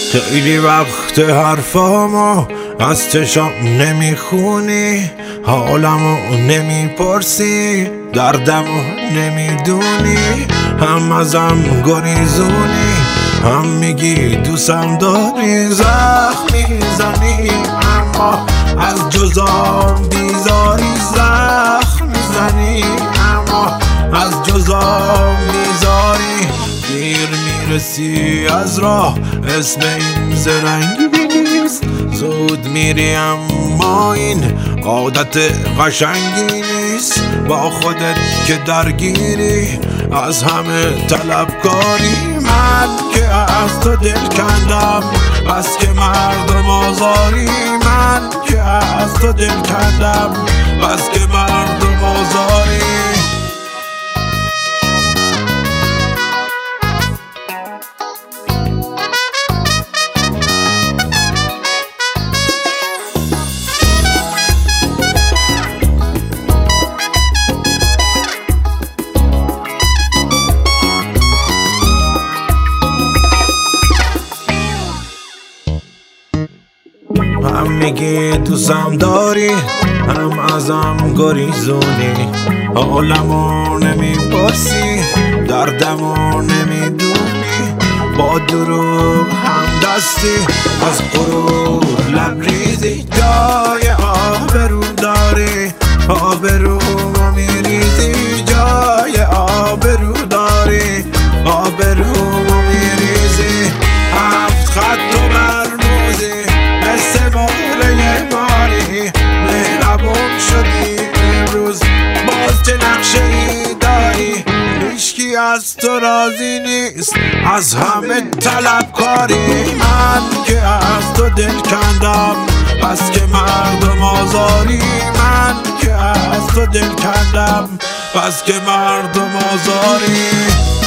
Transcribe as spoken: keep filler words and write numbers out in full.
خیلی وقت حرفامو از چشام نمیخونی، حالمو نمیپرسی، دردمو نمیدونی، هم ازم گریزونی، هم میگی دوستم داری. زخم میزنی اما از جزام بیزاری، زخم میزنی اما از جزام بیزاری. دیر میرسی از راه، اسم این زرنگی نیست، زود میری اما این عادت قشنگی نیست. با خودت که درگیری، از همه طلبکاری. من که از تو دل کندم بس که مردم آزاری، من که از تو دل کندم بس که مردم آزاری. هم میگی دوستم داری، هم ازم گریزونی، حالمو نمیپرسی، دردمو نمیدونی. با دروغ هم دستی، از غرور لبریزی. جای آبرو داری، آبرومو میریزی. جای آبرو داری، آبرومو میریزی. هفت خط و مرموزی، مثل موله ماری، مهربون شدی امروز، باز چه نقشه ای داری. هیچکی از تو راضی نیست، از همه طلبکاری. من که از تو دل کندم بس که مردم آزاری، من که از تو دل کندم بس که مردم آزاری.